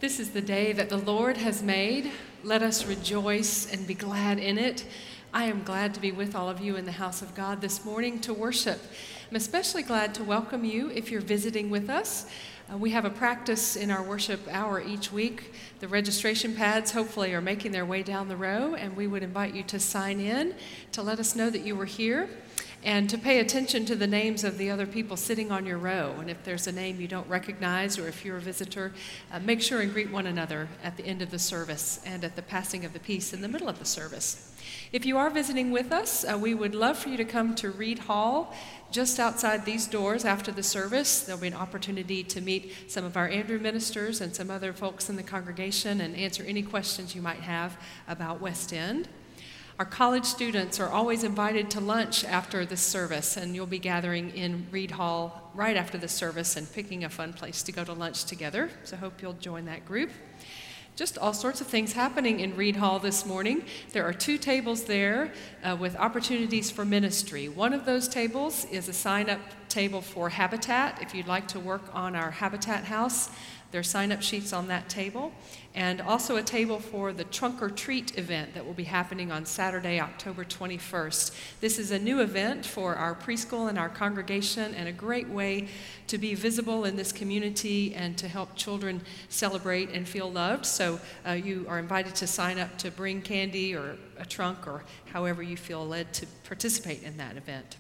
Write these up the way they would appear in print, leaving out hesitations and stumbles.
This is the day that the Lord has made. Let us rejoice and be glad in it. I am glad to be with all of you in the house of God this morning to worship. I'm especially glad to welcome you if you're visiting with us. We have a practice in our worship hour each week. The registration pads hopefully are making their way down the row, and we would invite you to sign in to let us know that you were here and to pay attention to the names of the other people sitting on your row. And if there's a name you don't recognize or if you're a visitor, make sure and greet one another at the end of the service and at the passing of the peace in the middle of the service. If you are visiting with us, we would love for you to come to Reed Hall just outside these doors after the service. There'll be an opportunity to meet some of our Andrew ministers and some other folks in the congregation and answer any questions you might have about West End. Our college students are always invited to lunch after this service, and you'll be gathering in Reed Hall right after the service and picking a fun place to go to lunch together. So I hope you'll join that group. Just all sorts of things happening in Reed Hall this morning. There are 2 tables there with opportunities for ministry. One of those tables is a sign-up table for Habitat. If you'd like to work on our Habitat house, there are sign-up sheets on that table. And also a table for the Trunk or Treat event that will be happening on Saturday, October 21st. This is a new event for our preschool and our congregation, and a great way to be visible in this community and to help children celebrate and feel loved. So you are invited to sign up to bring candy or a trunk or however you feel led to participate in that event.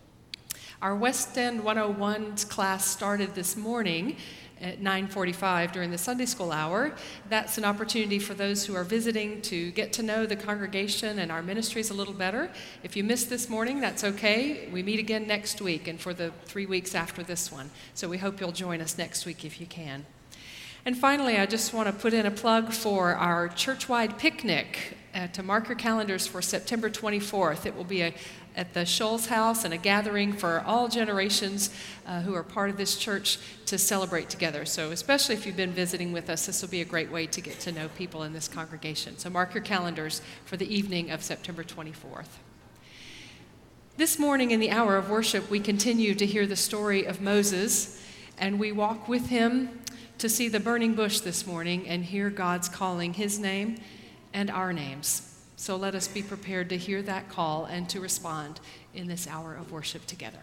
Our West End 101 class started this morning at 9:45 during the Sunday school hour. That's an opportunity for those who are visiting to get to know the congregation and our ministries a little better. If you missed this morning, that's okay. We meet again next week and for the 3 weeks after this one. So we hope you'll join us next week if you can. And finally, I just want to put in a plug for our church-wide picnic to mark your calendars for September 24th. It will be at the Scholes House and a gathering for all generations who are part of this church to celebrate together. So especially if you've been visiting with us, this will be a great way to get to know people in this congregation. So mark your calendars for the evening of September 24th. This morning in the hour of worship, we continue to hear the story of Moses, and we walk with him to see the burning bush this morning and hear God's calling his name and our names. So let us be prepared to hear that call and to respond in this hour of worship together.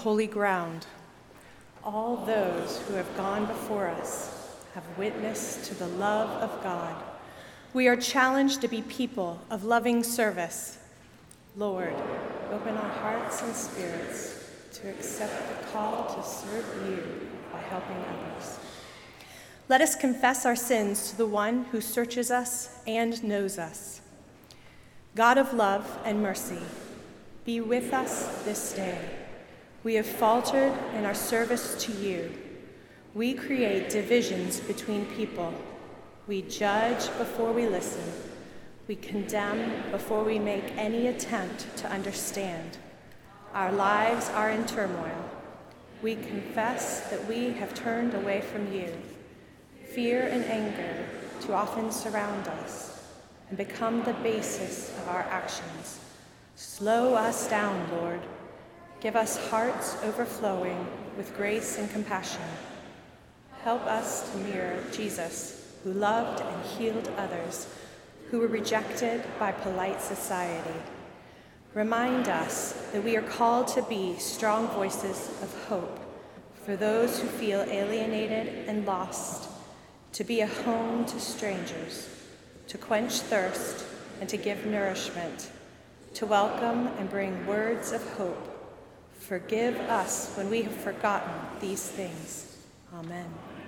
holy ground. All those who have gone before us have witnessed to the love of God. We are challenged to be people of loving service. Lord, open our hearts and spirits to accept the call to serve you by helping others. Let us confess our sins to the one who searches us and knows us. God of love and mercy, be with us this day. We have faltered in our service to you. We create divisions between people. We judge before we listen. We condemn before we make any attempt to understand. Our lives are in turmoil. We confess that we have turned away from you. Fear and anger too often surround us and become the basis of our actions. Slow us down, Lord. Give us hearts overflowing with grace and compassion. Help us to mirror Jesus, who loved and healed others who were rejected by polite society. Remind us that we are called to be strong voices of hope for those who feel alienated and lost, to be a home to strangers, to quench thirst and to give nourishment, to welcome and bring words of hope. Forgive us when we have forgotten these things. Amen.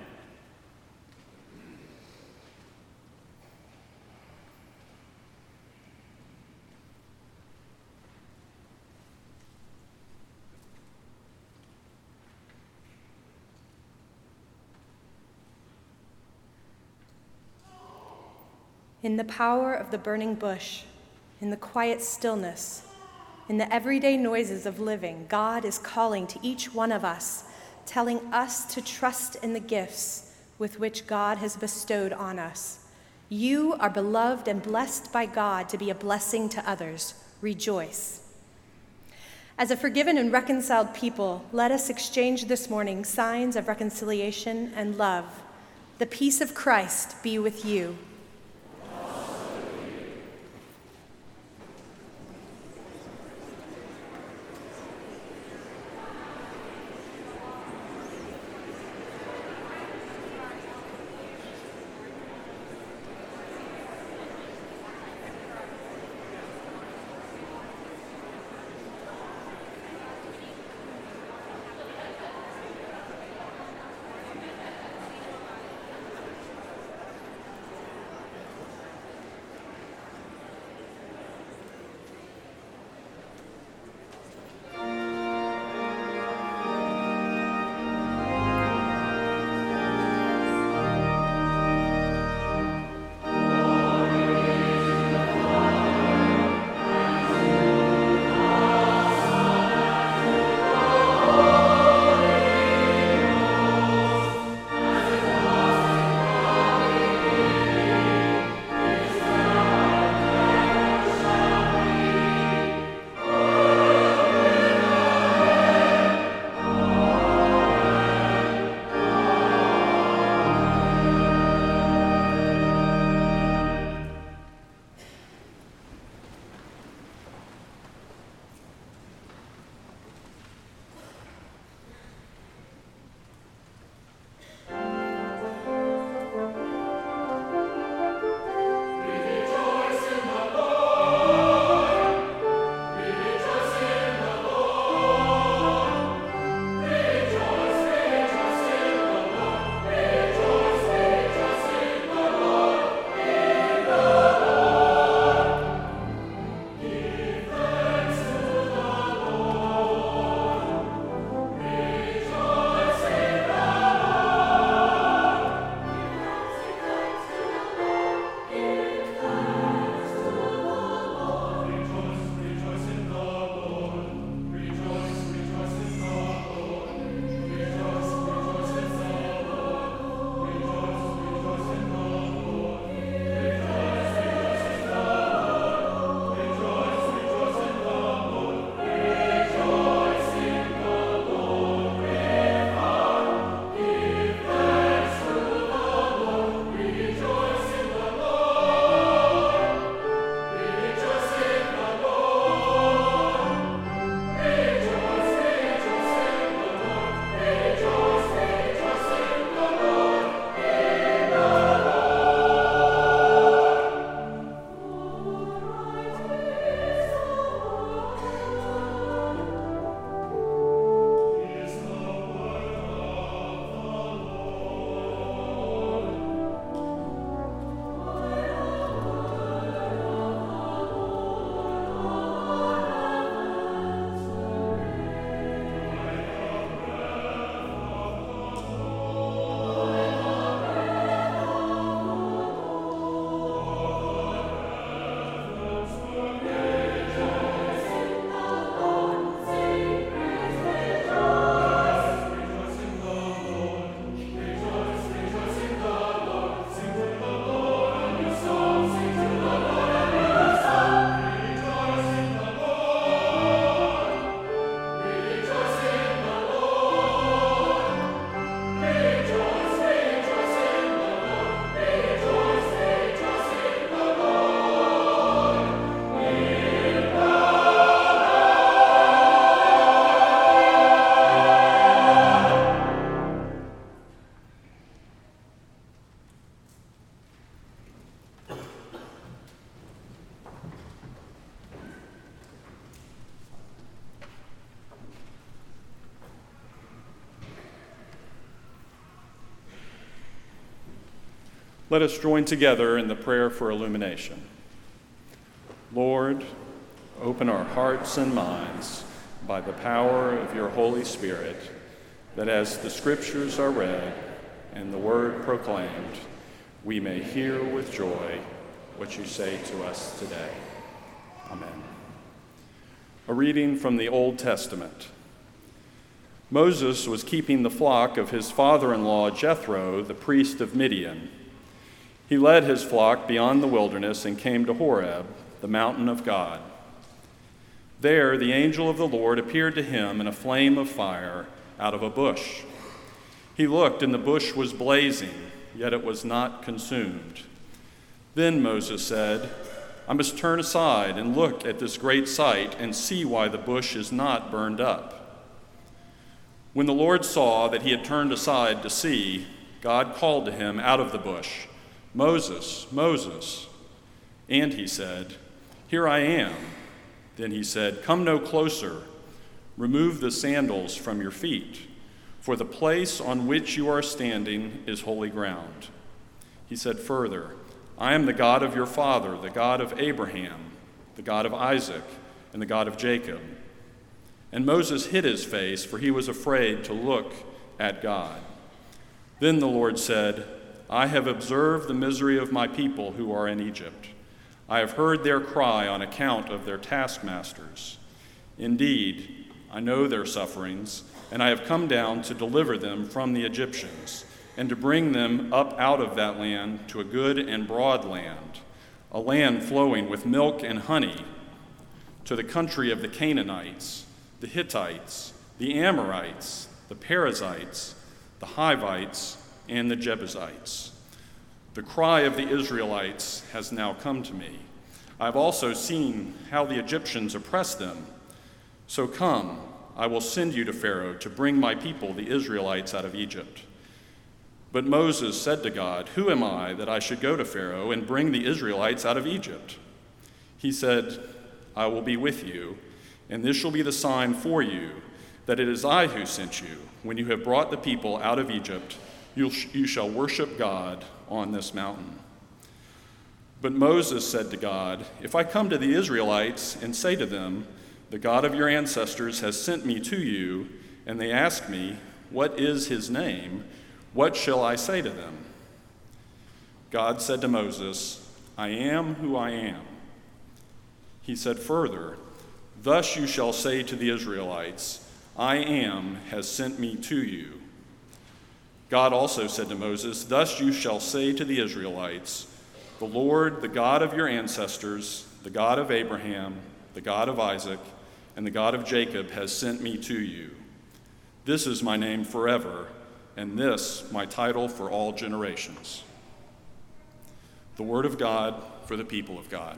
In the power of the burning bush, in the quiet stillness, in the everyday noises of living, God is calling to each one of us, telling us to trust in the gifts with which God has bestowed on us. You are beloved and blessed by God to be a blessing to others. Rejoice. As a forgiven and reconciled people, let us exchange this morning signs of reconciliation and love. The peace of Christ be with you. Let us join together in the prayer for illumination. Lord, open our hearts and minds by the power of your Holy Spirit, that as the Scriptures are read and the word proclaimed, we may hear with joy what you say to us today. Amen. A reading from the Old Testament. Moses was keeping the flock of his father-in-law Jethro, the priest of Midian. He led his flock beyond the wilderness and came to Horeb, the mountain of God. There the angel of the Lord appeared to him in a flame of fire out of a bush. He looked, and the bush was blazing, yet it was not consumed. Then Moses said, "I must turn aside and look at this great sight and see why the bush is not burned up." When the Lord saw that he had turned aside to see, God called to him out of the bush, "Moses, Moses." And he said, "Here I am." Then he said, "Come no closer. Remove the sandals from your feet, for the place on which you are standing is holy ground." He said further, "I am the God of your father, the God of Abraham, the God of Isaac, and the God of Jacob." And Moses hid his face, for he was afraid to look at God. Then the Lord said, "I have observed the misery of my people who are in Egypt. I have heard their cry on account of their taskmasters. Indeed, I know their sufferings, and I have come down to deliver them from the Egyptians, and to bring them up out of that land to a good and broad land, a land flowing with milk and honey, to the country of the Canaanites, the Hittites, the Amorites, the Perizzites, the Hivites, and the Jebusites. The cry of the Israelites has now come to me. I have also seen how the Egyptians oppress them. So come, I will send you to Pharaoh to bring my people, the Israelites, out of Egypt." But Moses said to God, "Who am I that I should go to Pharaoh and bring the Israelites out of Egypt?" He said, "I will be with you, and this shall be the sign for you, that it is I who sent you. When you have brought the people out of Egypt, you shall worship God on this mountain." But Moses said to God, "If I come to the Israelites and say to them, 'The God of your ancestors has sent me to you,' and they ask me, 'What is his name?' what shall I say to them?" God said to Moses, "I am who I am." He said further, "Thus you shall say to the Israelites, 'I am has sent me to you.'" God also said to Moses, "Thus you shall say to the Israelites, 'The Lord, the God of your ancestors, the God of Abraham, the God of Isaac, and the God of Jacob has sent me to you. This is my name forever, and this my title for all generations." The word of God for the people of God.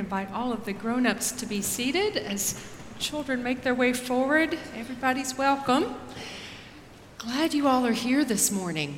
invite all of the grown-ups to be seated as children make their way forward. Everybody's welcome. Glad you all are here this morning.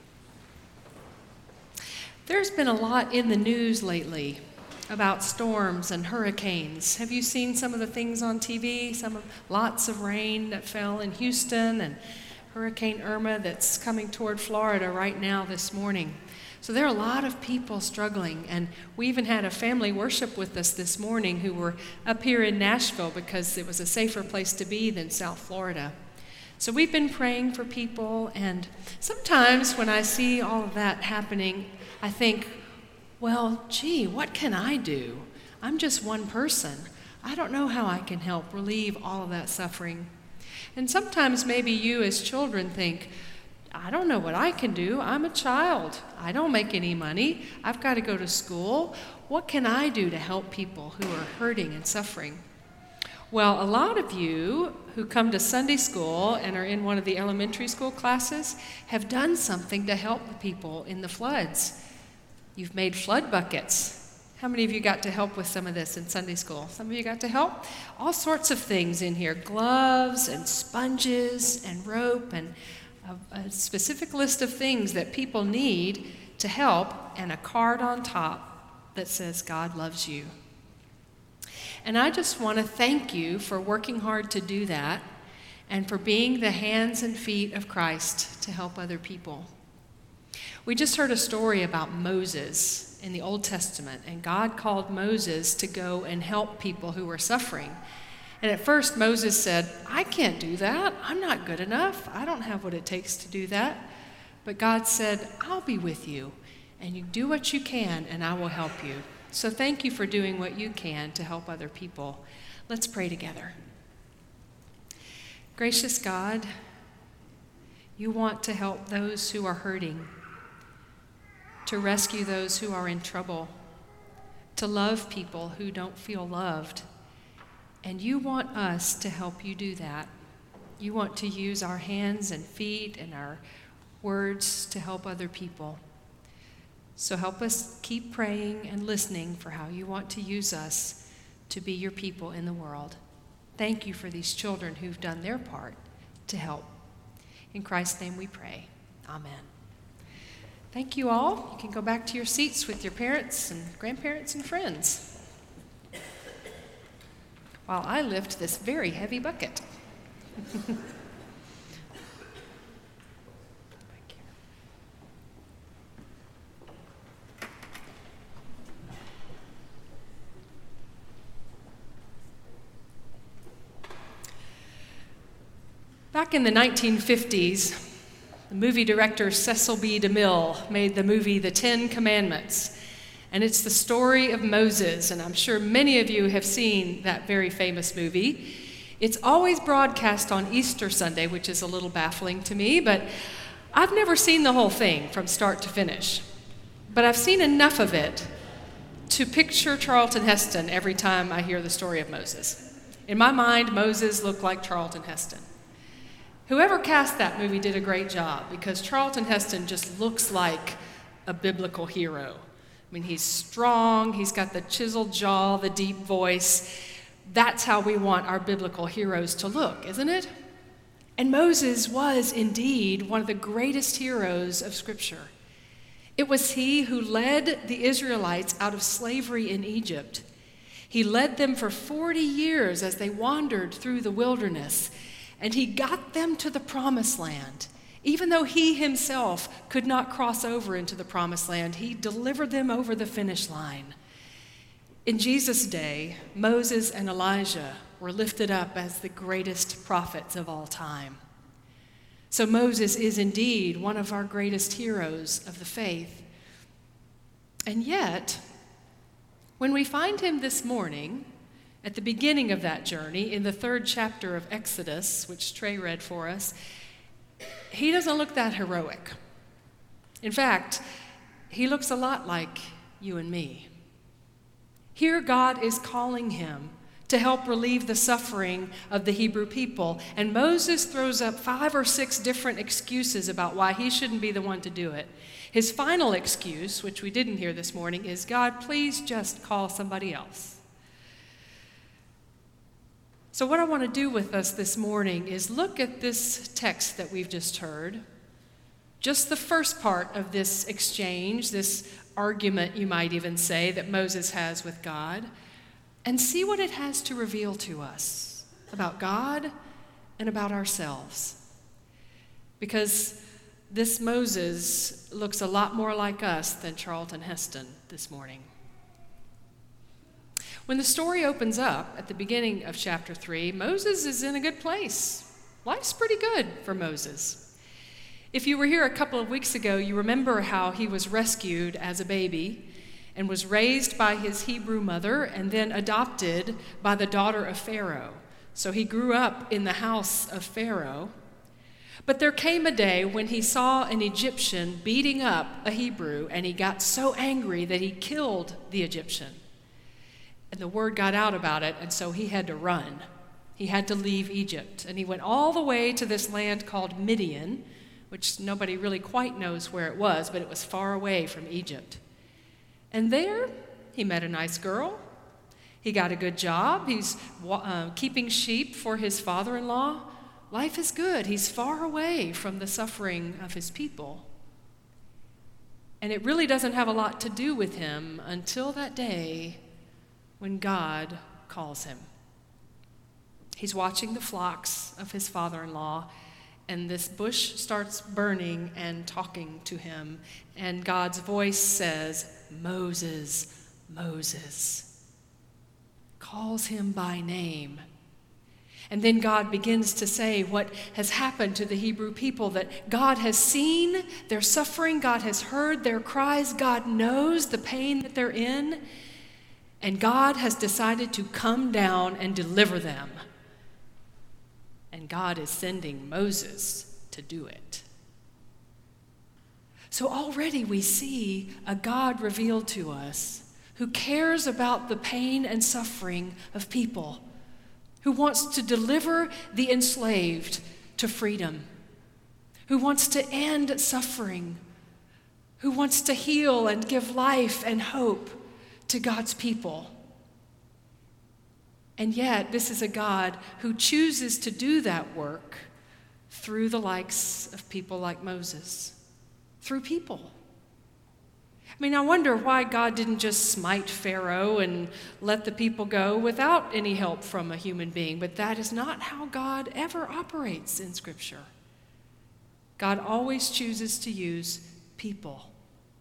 There's been a lot in the news lately about storms and hurricanes. Have you seen some of the things on TV? Lots of rain that fell in Houston and Hurricane Irma that's coming toward Florida right now this morning. So there are a lot of people struggling, and we even had a family worship with us this morning who were up here in Nashville because it was a safer place to be than South Florida. So we've been praying for people, and sometimes when I see all of that happening, I think, well, gee, what can I do? I'm just one person. I don't know how I can help relieve all of that suffering. And sometimes maybe you as children think, I don't know what I can do. I'm a child. I don't make any money. I've got to go to school. What can I do to help people who are hurting and suffering? Well, a lot of you who come to Sunday school and are in one of the elementary school classes have done something to help the people in the floods. You've made flood buckets. How many of you got to help with some of this in Sunday school? Some of you got to help? All sorts of things in here, gloves and sponges and rope and a specific list of things that people need to help, and a card on top that says, God loves you. And I just want to thank you for working hard to do that and for being the hands and feet of Christ to help other people. We just heard a story about Moses in the Old Testament, and God called Moses to go and help people who were suffering. And at first Moses said, I can't do that. I'm not good enough. I don't have what it takes to do that. But God said, I'll be with you, and you do what you can, and I will help you. So thank you for doing what you can to help other people. Let's pray together. Gracious God, you want to help those who are hurting, to rescue those who are in trouble, to love people who don't feel loved. And you want us to help you do that. You want to use our hands and feet and our words to help other people. So help us keep praying and listening for how you want to use us to be your people in the world. Thank you for these children who've done their part to help. In Christ's name we pray. Amen. Thank you all. You can go back to your seats with your parents and grandparents and friends while I lift this very heavy bucket. Back in the 1950s, the movie director Cecil B. DeMille made the movie The Ten Commandments. And it's the story of Moses, and I'm sure many of you have seen that very famous movie. It's always broadcast on Easter Sunday, which is a little baffling to me, but I've never seen the whole thing from start to finish. But I've seen enough of it to picture Charlton Heston every time I hear the story of Moses. In my mind, Moses looked like Charlton Heston. Whoever cast that movie did a great job, because Charlton Heston just looks like a biblical hero. I mean, he's strong, he's got the chiseled jaw, the deep voice. That's how we want our biblical heroes to look, isn't it? And Moses was indeed one of the greatest heroes of Scripture. It was he who led the Israelites out of slavery in Egypt. He led them for 40 years as they wandered through the wilderness, and he got them to the Promised Land. Even though he himself could not cross over into the Promised Land, he delivered them over the finish line. In Jesus' day, Moses and Elijah were lifted up as the greatest prophets of all time. So Moses is indeed one of our greatest heroes of the faith. And yet, when we find him this morning, at the beginning of that journey, in the 3rd chapter of Exodus, which Trey read for us, he doesn't look that heroic. In fact, he looks a lot like you and me. Here God is calling him to help relieve the suffering of the Hebrew people. And Moses throws up 5 or 6 different excuses about why he shouldn't be the one to do it. His final excuse, which we didn't hear this morning, is, God, please just call somebody else. So what I want to do with us this morning is look at this text that we've just heard, just the first part of this exchange, this argument, you might even say, that Moses has with God, and see what it has to reveal to us about God and about ourselves. Because this Moses looks a lot more like us than Charlton Heston this morning. When the story opens up at the beginning of chapter 3, Moses is in a good place. Life's pretty good for Moses. If you were here a couple of weeks ago, you remember how he was rescued as a baby and was raised by his Hebrew mother and then adopted by the daughter of Pharaoh. So he grew up in the house of Pharaoh. But there came a day when he saw an Egyptian beating up a Hebrew, and he got so angry that he killed the Egyptian. And the word got out about it, and so he had to run. He had to leave Egypt. And he went all the way to this land called Midian, which nobody really quite knows where it was, but it was far away from Egypt. And there, he met a nice girl. He got a good job. He's keeping sheep for his father-in-law. Life is good. He's far away from the suffering of his people. And it really doesn't have a lot to do with him until that day when God calls him. He's watching the flocks of his father-in-law, and this bush starts burning and talking to him, and God's voice says, Moses, Moses, calls him by name. And then God begins to say what has happened to the Hebrew people, that God has seen their suffering, God has heard their cries, God knows the pain that they're in, and God has decided to come down and deliver them. And God is sending Moses to do it. So already we see a God revealed to us who cares about the pain and suffering of people, who wants to deliver the enslaved to freedom, who wants to end suffering, who wants to heal and give life and hope to God's people. And yet, this is a God who chooses to do that work through the likes of people like Moses, through people. I mean, I wonder why God didn't just smite Pharaoh and let the people go without any help from a human being, but that is not how God ever operates in Scripture. God always chooses to use people.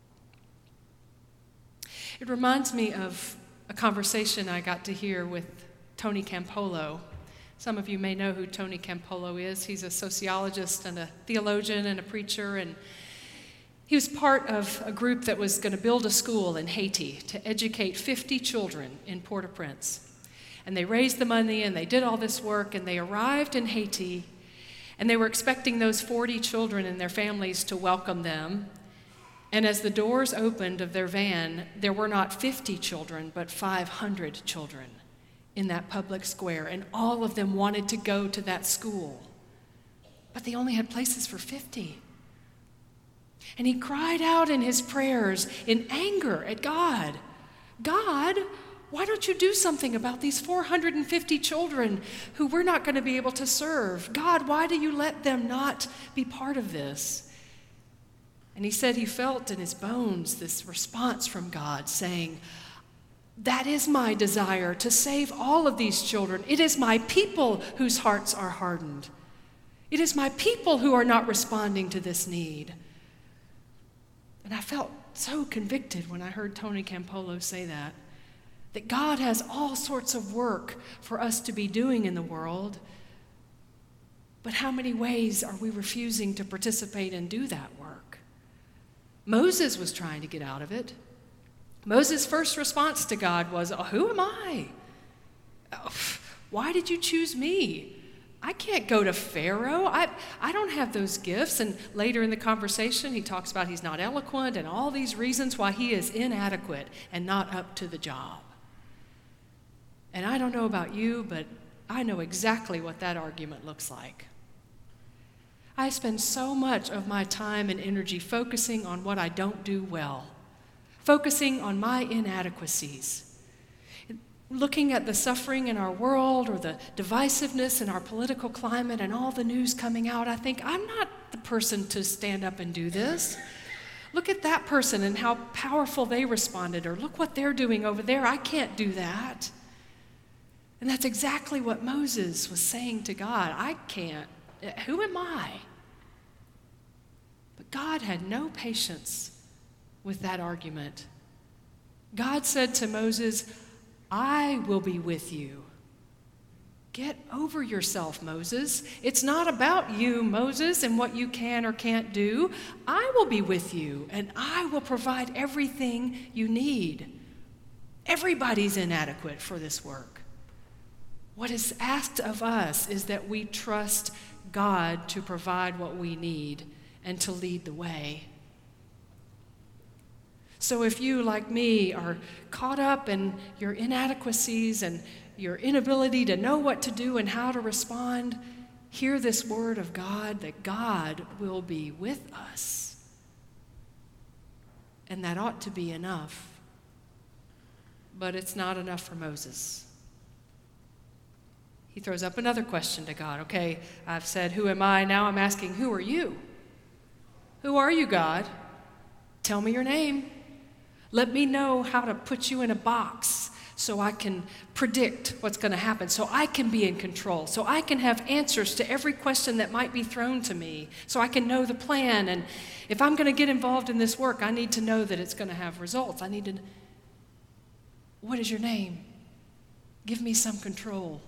It reminds me of a conversation I got to hear with Tony Campolo. Some of you may know who Tony Campolo is. He's a sociologist and a theologian and a preacher, and he was part of a group that was going to build a school in Haiti to educate 50 children in Port-au-Prince. And they raised the money and they did all this work, and they arrived in Haiti, and they were expecting those 40 children and their families to welcome them. And as the doors opened of their van, there were not 50 children, but 500 children in that public square, and all of them wanted to go to that school. But they only had places for 50. And he cried out in his prayers in anger at God. God, why don't you do something about these 450 children who we're not going to be able to serve? God, why do you let them not be part of this? And he said he felt in his bones this response from God saying, that is my desire, to save all of these children. It is my people whose hearts are hardened. It is my people who are not responding to this need. And I felt so convicted when I heard Tony Campolo say that God has all sorts of work for us to be doing in the world, but how many ways are we refusing to participate and do that work? Moses was trying to get out of it. Moses' first response to God was, who am I? Why did you choose me? I can't go to Pharaoh. I don't have those gifts. And later in the conversation, he talks about he's not eloquent and all these reasons why he is inadequate and not up to the job. And I don't know about you, but I know exactly what that argument looks like. I spend so much of my time and energy focusing on what I don't do well, focusing on my inadequacies, looking at the suffering in our world or the divisiveness in our political climate and all the news coming out. I think, I'm not the person to stand up and do this. Look at that person and how powerful they responded, or look what they're doing over there. I can't do that. And that's exactly what Moses was saying to God. I can't. Who am I? But God had no patience with that argument. God said to Moses, I will be with you. Get over yourself, Moses. It's not about you, Moses, and what you can or can't do. I will be with you, and I will provide everything you need. Everybody's inadequate for this work. What is asked of us is that we trust God to provide what we need and to lead the way. So if you, like me, are caught up in your inadequacies and your inability to know what to do and how to respond, hear this word of God, that God will be with us. And that ought to be enough. But it's not enough for Moses. He throws up another question to God. Okay, I've said, who am I? Now I'm asking, who are you? Who are you, God? Tell me your name. Let me know how to put you in a box so I can predict what's going to happen, so I can be in control, so I can have answers to every question that might be thrown to me, so I can know the plan. And if I'm going to get involved in this work, I need to know that it's going to have results. I need to. What is your name? Give me some control.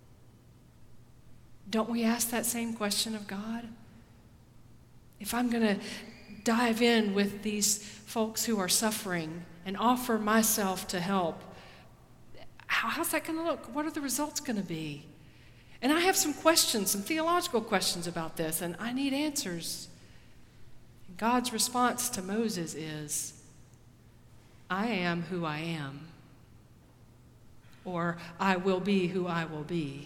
Don't we ask that same question of God? If I'm going to dive in with these folks who are suffering and offer myself to help, how's that going to look? What are the results going to be? And I have some questions, some theological questions about this, and I need answers. And God's response to Moses is, I am who I am, or I will be who I will be.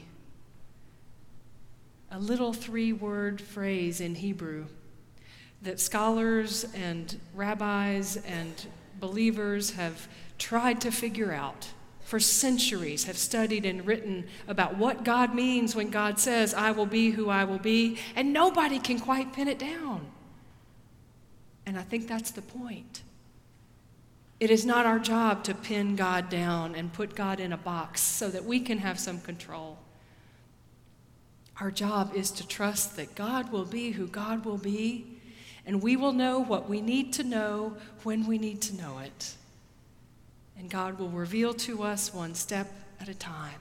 A little 3-word phrase in Hebrew that scholars and rabbis and believers have tried to figure out for centuries, have studied and written about what God means when God says, I will be who I will be, and nobody can quite pin it down. And I think that's the point. It is not our job to pin God down and put God in a box so that we can have some control. Our job is to trust that God will be who God will be, and we will know what we need to know when we need to know it. And God will reveal to us one step at a time.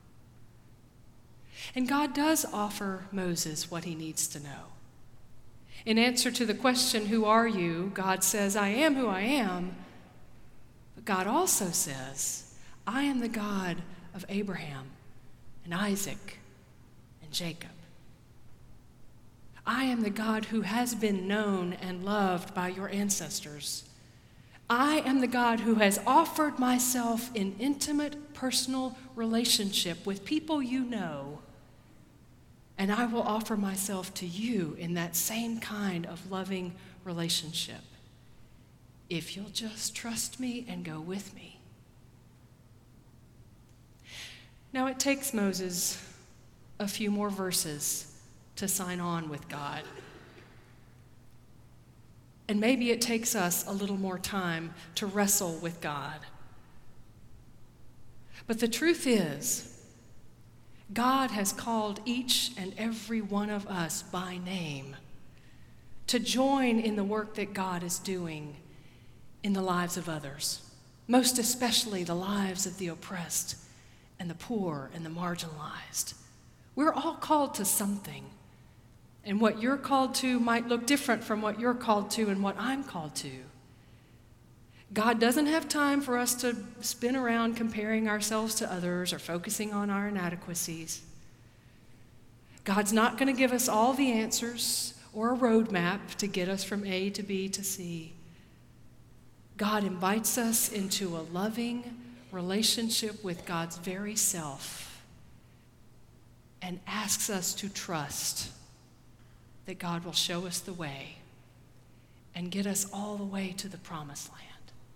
And God does offer Moses what he needs to know. In answer to the question, who are you? God says, I am who I am. But God also says, I am the God of Abraham and Isaac and Jacob. I am the God who has been known and loved by your ancestors. I am the God who has offered myself in intimate, personal relationship with people you know, and I will offer myself to you in that same kind of loving relationship, if you'll just trust me and go with me. Now it takes Moses a few more verses to sign on with God. And maybe it takes us a little more time to wrestle with God. But the truth is, God has called each and every one of us by name to join in the work that God is doing in the lives of others, most especially the lives of the oppressed and the poor and the marginalized. We're all called to something. And what you're called to might look different from what you're called to and what I'm called to. God doesn't have time for us to spin around comparing ourselves to others or focusing on our inadequacies. God's not going to give us all the answers or a roadmap to get us from A to B to C. God invites us into a loving, relationship with God's very self and asks us to trust that God will show us the way and get us all the way to the promised land.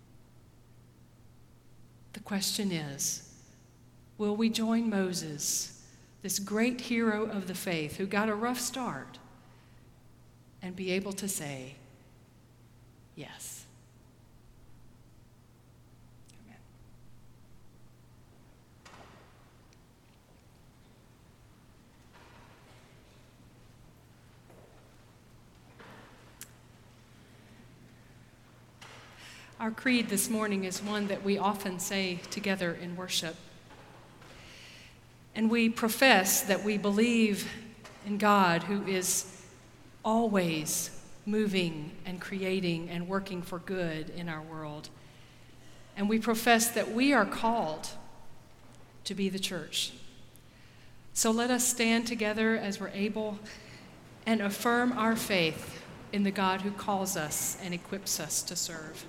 The question is, will we join Moses, this great hero of the faith who got a rough start, and be able to say, yes? Amen. Our creed this morning is one that we often say together in worship. And we profess that we believe in God who is always moving and creating and working for good in our world. And we profess that we are called to be the church. So let us stand together as we're able and affirm our faith in the God who calls us and equips us to serve.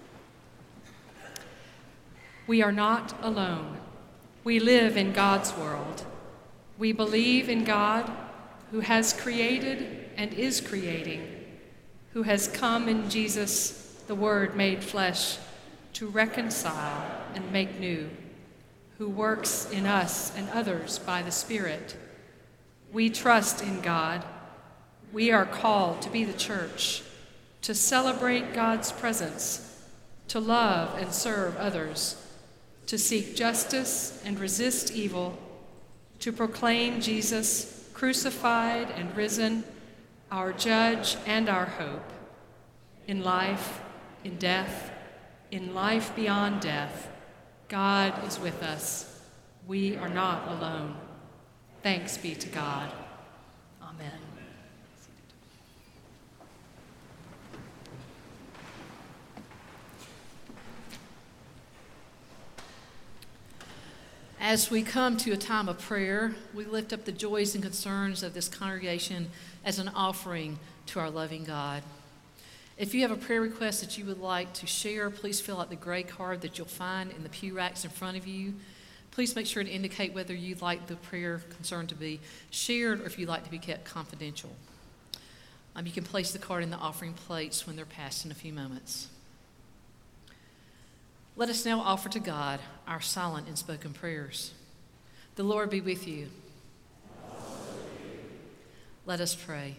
We are not alone. We live in God's world. We believe in God who has created and is creating, who has come in Jesus, the Word made flesh, to reconcile and make new, who works in us and others by the Spirit. We trust in God. We are called to be the church, to celebrate God's presence, to love and serve others, to seek justice and resist evil, to proclaim Jesus crucified and risen, our judge and our hope, in life, in death, in life beyond death. God is with us. We are not alone. Thanks be to God. Amen. As we come to a time of prayer, we lift up the joys and concerns of this congregation as an offering to our loving God. If you have a prayer request that you would like to share, please fill out the gray card that you'll find in the pew racks in front of you. Please make sure to indicate whether you'd like the prayer concern to be shared or if you'd like to be kept confidential. You can place the card in the offering plates when they're passed in a few moments. Let us now offer to God our silent and spoken prayers. The Lord be with you. Let us pray.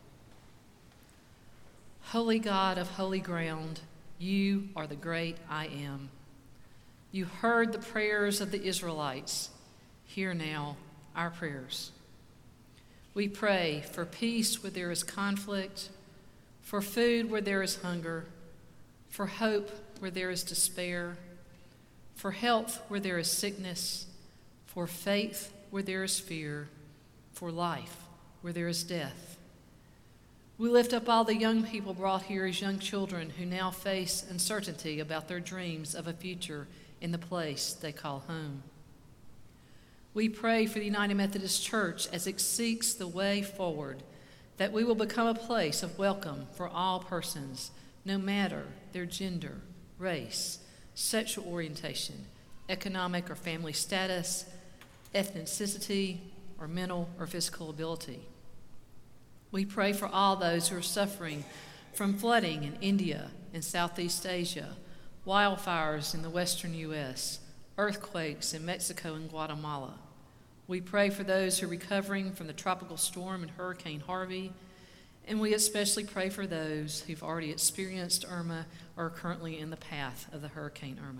Holy God of holy ground, you are the great I am. You heard the prayers of the Israelites. Hear now our prayers. We pray for peace where there is conflict, for food where there is hunger, for hope where there is despair, for health where there is sickness, for faith where there is fear, for life where there is death. We lift up all the young people brought here as young children who now face uncertainty about their dreams of a future in the place they call home. We pray for the United Methodist Church as it seeks the way forward, that we will become a place of welcome for all persons, no matter their gender, race, sexual orientation, economic or family status, ethnicity, or mental or physical ability. We pray for all those who are suffering from flooding in India and Southeast Asia, wildfires in the western U.S., earthquakes in Mexico and Guatemala. We pray for those who are recovering from the tropical storm and Hurricane Harvey, and we especially pray for those who've already experienced Irma or are currently in the path of the Hurricane Irma.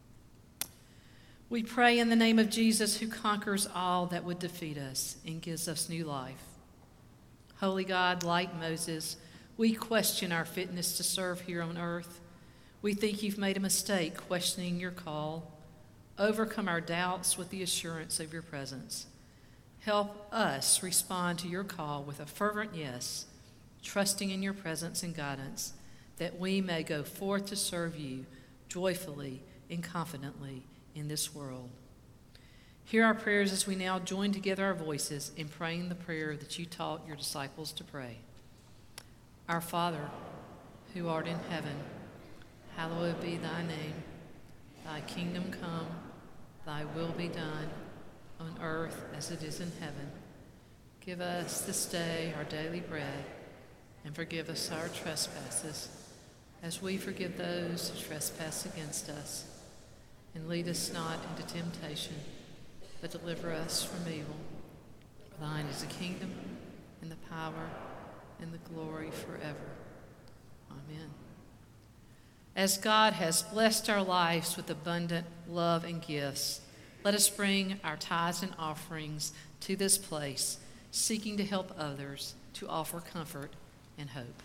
We pray in the name of Jesus, who conquers all that would defeat us and gives us new life. Holy God, like Moses, we question our fitness to serve here on earth. We think you've made a mistake questioning your call. Overcome our doubts with the assurance of your presence. Help us respond to your call with a fervent yes, trusting in your presence and guidance, that we may go forth to serve you joyfully and confidently in this world. Hear our prayers as we now join together our voices in praying the prayer that you taught your disciples to pray. Our Father, who art in heaven, hallowed be thy name. Thy kingdom come, Thy will be done on earth as it is in heaven. Give us this day our daily bread, and forgive us our trespasses, as we forgive those who trespass against us. And lead us not into temptation, but deliver us from evil. For thine is the kingdom, and the power, and the glory forever. Amen. As God has blessed our lives with abundant love and gifts, let us bring our tithes and offerings to this place, seeking to help others, to offer comfort and hope.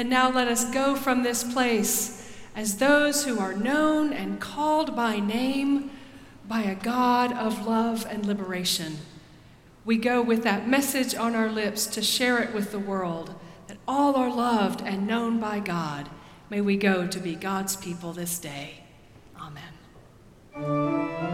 And now let us go from this place as those who are known and called by name by a God of love and liberation. We go with that message on our lips to share it with the world, that all are loved and known by God. May we go to be God's people this day. Amen.